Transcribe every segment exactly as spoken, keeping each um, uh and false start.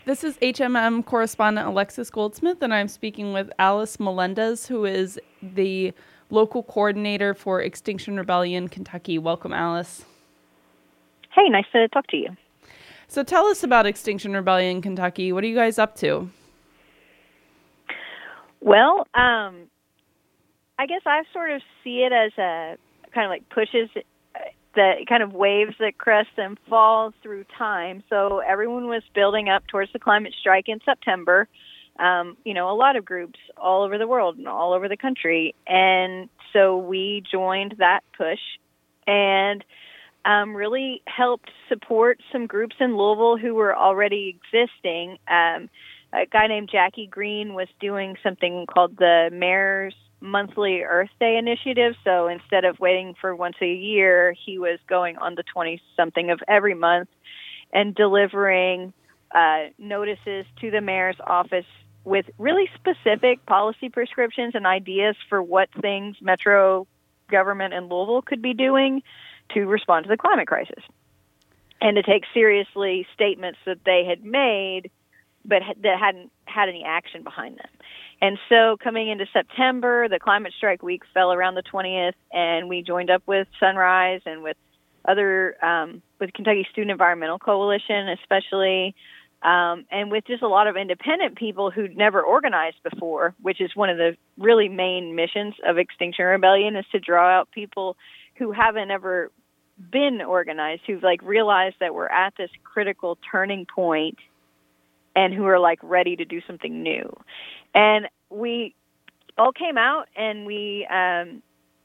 This is H M M correspondent Alexis Goldsmith, and I'm speaking with Alice Melendez, who is the local coordinator for Extinction Rebellion Kentucky. Welcome, Alice. Hey, nice to talk to you. So tell us about Extinction Rebellion Kentucky. What are you guys up to? Well, um, I guess I sort of see it as a kind of like pushes that kind of waves that crest and falls through time. So everyone was building up towards the climate strike in September. Um, you know, a lot of groups all over the world and all over the country. And so we joined that push and um, really helped support some groups in Louisville who were already existing. Um, a guy named Jackie Green was doing something called the Mayor's Monthly Earth Day Initiative. So instead of waiting for once a year, he was going on the twentieth-something of every month and delivering uh, notices to the mayor's office with really specific policy prescriptions and ideas for what things Metro government in Louisville could be doing to respond to the climate crisis and to take seriously statements that they had made but that hadn't had any action behind them. And so coming into September, the climate strike week fell around the twentieth, and we joined up with Sunrise and with other, um, with Kentucky Student Environmental Coalition especially, um, and with just a lot of independent people who'd never organized before, which is one of the really main missions of Extinction Rebellion, is to draw out people who haven't ever been organized, who've like realized that we're at this critical turning point and who are like ready to do something new. And we all came out and we, um,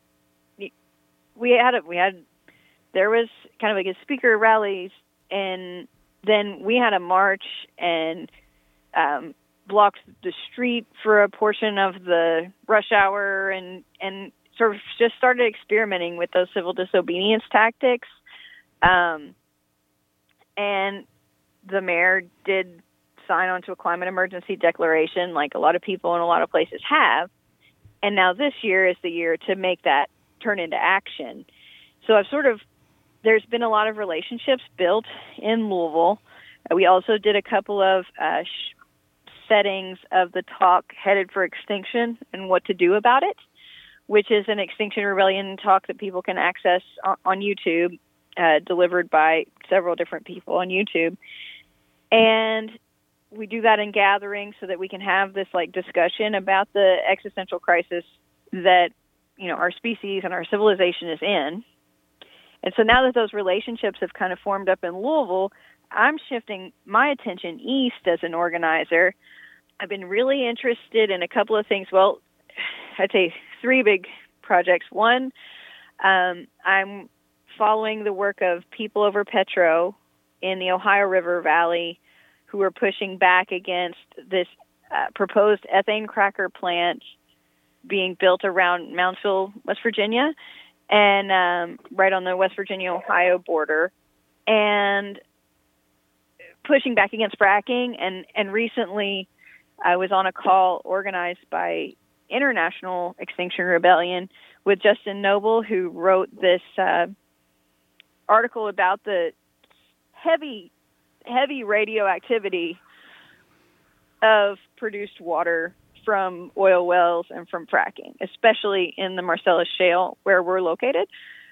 we had, a, we had, there was kind of like a speaker rallies, and then we had a march and, um, blocked the street for a portion of the rush hour and, and sort of just started experimenting with those civil disobedience tactics. Um, and the mayor did sign on to a climate emergency declaration like a lot of people in a lot of places have. And now this year is the year to make that turn into action. So I've sort of, there's been a lot of relationships built in Louisville. We also did a couple of uh, sh- settings of the talk Headed for Extinction and What to Do About It, which is an Extinction Rebellion talk that people can access on, on YouTube, uh, delivered by several different people on YouTube. And we do that in gatherings so that we can have this like discussion about the existential crisis that, you know, our species and our civilization is in. And so now that those relationships have kind of formed up in Louisville, I'm shifting my attention east as an organizer. I've been really interested in a couple of things. Well, I'd say three big projects. One, um, I'm following the work of People Over Petro in the Ohio River Valley, who are pushing back against this uh, proposed ethane cracker plant being built around Moundsville, West Virginia, and um, right on the West Virginia-Ohio border, and pushing back against fracking. And, and recently I was on a call organized by International Extinction Rebellion with Justin Noble, who wrote this uh, article about the heavy heavy radioactivity of produced water from oil wells and from fracking, especially in the Marcellus Shale where we're located.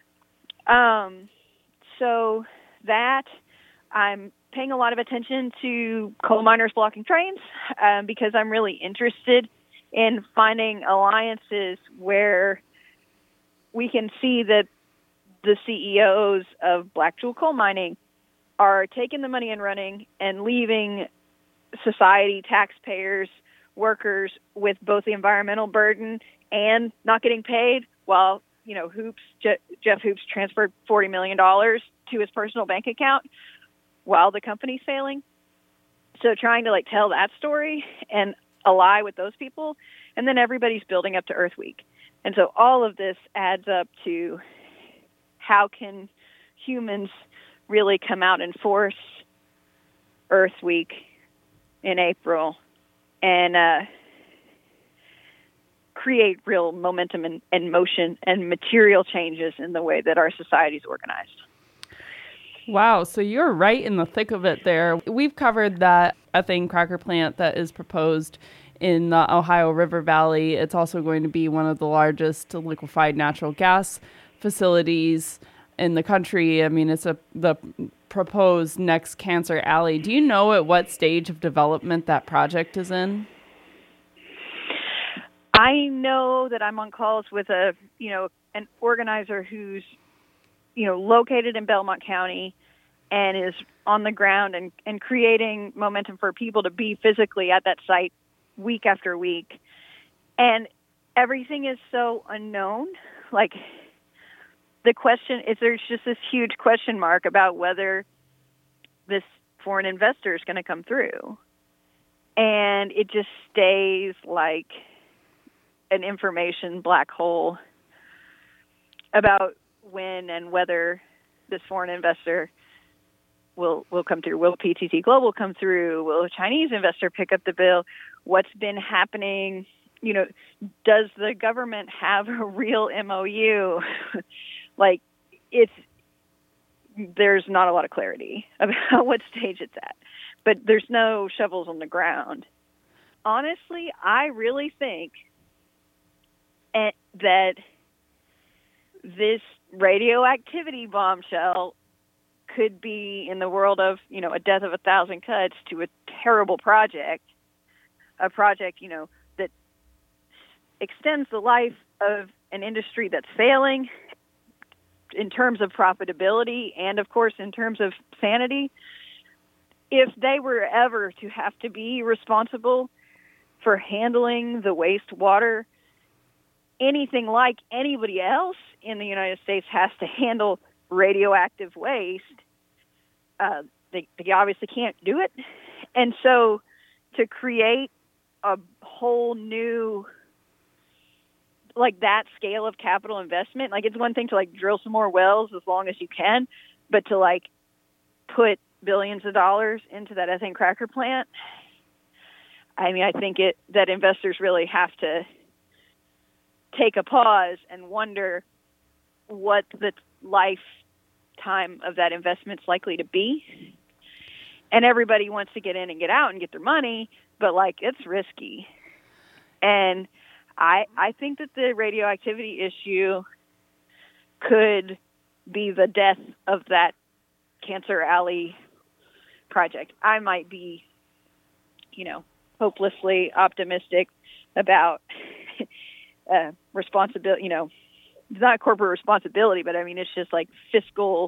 Um, so that I'm paying a lot of attention to coal miners blocking trains um, because I'm really interested in finding alliances where we can see that the C E Os of Black Jewel coal mining are taking the money and running and leaving society, taxpayers, workers with both the environmental burden and not getting paid, while, you know, Hoops, Je- Jeff Hoops transferred forty million dollars to his personal bank account while the company's failing. So trying to like tell that story and ally with those people, and then everybody's building up to Earth Week. And so all of this adds up to how can humans really come out and force Earth Week in April and uh, create real momentum and, and motion and material changes in the way that our society is organized. Wow, so you're right in the thick of it there. We've covered that ethane cracker plant that is proposed in the Ohio River Valley. It's also going to be one of the largest liquefied natural gas facilities in the country. I mean, it's a the proposed next Cancer Alley. Do you know at what stage of development that project is in? I know that I'm on calls with a, you know, an organizer who's, you know, located in Belmont County and is on the ground and, and creating momentum for people to be physically at that site week after week. And everything is so unknown. Like, the question is, there's just this huge question mark about whether this foreign investor is going to come through. And it just stays like an information black hole about when and whether this foreign investor will will come through. Will P T T Global come through? Will a Chinese investor pick up the bill? What's been happening? You know, does the government have a real M O U? Like, it's, there's not a lot of clarity about what stage it's at, but there's no shovels on the ground. Honestly, I really think that this radioactivity bombshell could be, in the world of, you know, a death of a thousand cuts, to a terrible project, a project, you know, that extends the life of an industry that's failing in terms of profitability and, of course, in terms of sanity. If they were ever to have to be responsible for handling the wastewater, anything like anybody else in the United States has to handle radioactive waste, uh, they, they obviously can't do it. And so to create a whole new, like, that scale of capital investment, like, it's one thing to, like, drill some more wells as long as you can, but to, like, put billions of dollars into that ethane cracker plant, I mean, I think it that investors really have to take a pause and wonder what the lifetime of that investment's likely to be. And everybody wants to get in and get out and get their money, but, like, it's risky. And I I think that the radioactivity issue could be the death of that Cancer Alley project. I might be, you know, hopelessly optimistic about uh, responsibility, you know, it's not corporate responsibility, but I mean, it's just like fiscal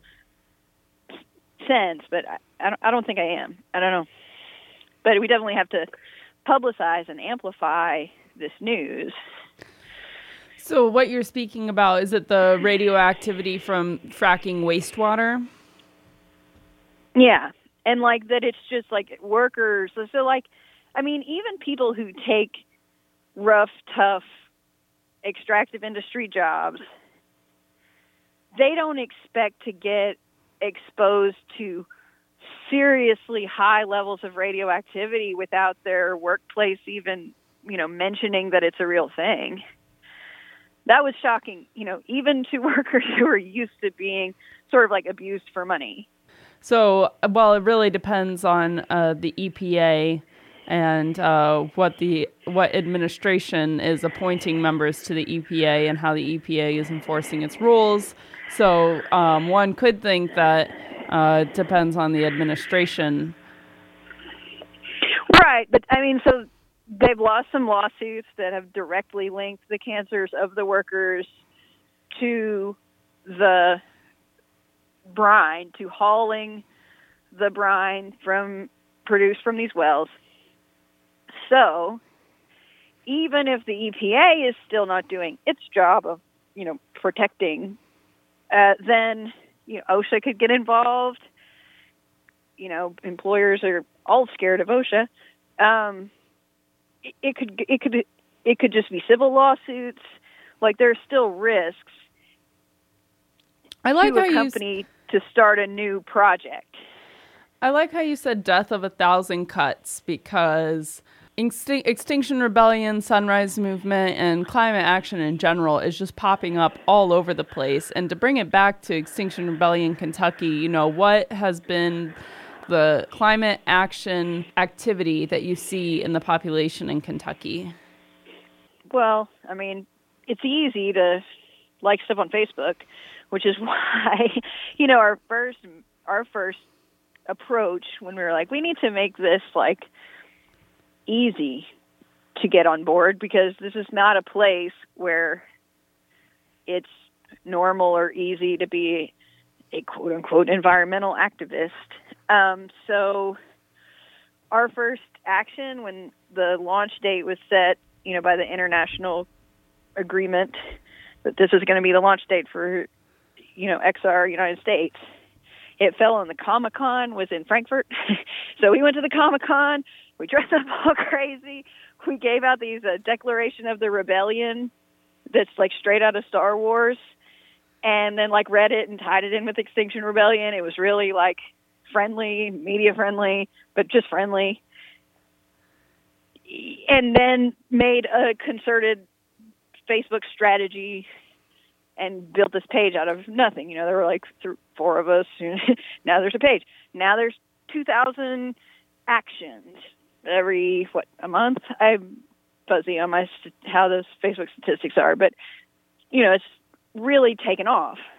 sense, but I, I, don't, I don't think I am. I don't know. But we definitely have to publicize and amplify this news. So what you're speaking about, is it the radioactivity from fracking wastewater? Yeah. And like that it's just like workers. So, so like, I mean, even people who take rough, tough, extractive industry jobs, they don't expect to get exposed to seriously high levels of radioactivity without their workplace even, you know, mentioning that it's a real thing. That was shocking, you know, even to workers who are used to being sort of like abused for money. So, well, it really depends on uh, the E P A and uh, what the what administration is appointing members to the E P A and how the E P A is enforcing its rules. So um, one could think that uh, it depends on the administration. Right, but I mean, so they've lost some lawsuits that have directly linked the cancers of the workers to the brine, to hauling the brine from produced from these wells. So even if the E P A is still not doing its job of, you know, protecting, uh, then, you know, OSHA could get involved. You know, employers are all scared of OSHA. Um, it, it could it could it could just be civil lawsuits. Like, there's still risks. I like to how a company you... to start a new project. I like how you said death of a thousand cuts, because Extin- Extinction Rebellion, Sunrise Movement, and climate action in general is just popping up all over the place. And to bring it back to Extinction Rebellion Kentucky, you know, what has been the climate action activity that you see in the population in Kentucky? Well, I mean, it's easy to like stuff on Facebook, which is why, you know, our first our first approach when we were like, we need to make this like easy to get on board, because this is not a place where it's normal or easy to be a quote unquote environmental activist. Um, so our first action when the launch date was set, you know, by the international agreement that this is going to be the launch date for, you know, X R United States, it fell on the Comic-Con, was in Frankfurt. So we went to the Comic-Con. We dressed up all crazy. We gave out these uh, Declaration of the Rebellion that's like straight out of Star Wars, and then like read it and tied it in with Extinction Rebellion. It was really like friendly, media friendly, but just friendly. And then made a concerted Facebook strategy and built this page out of nothing. You know, there were like th- four of us. Now there's a page. Now there's two thousand actions every, what, a month? I'm fuzzy on my st- how those Facebook statistics are, but, you know, it's really taken off.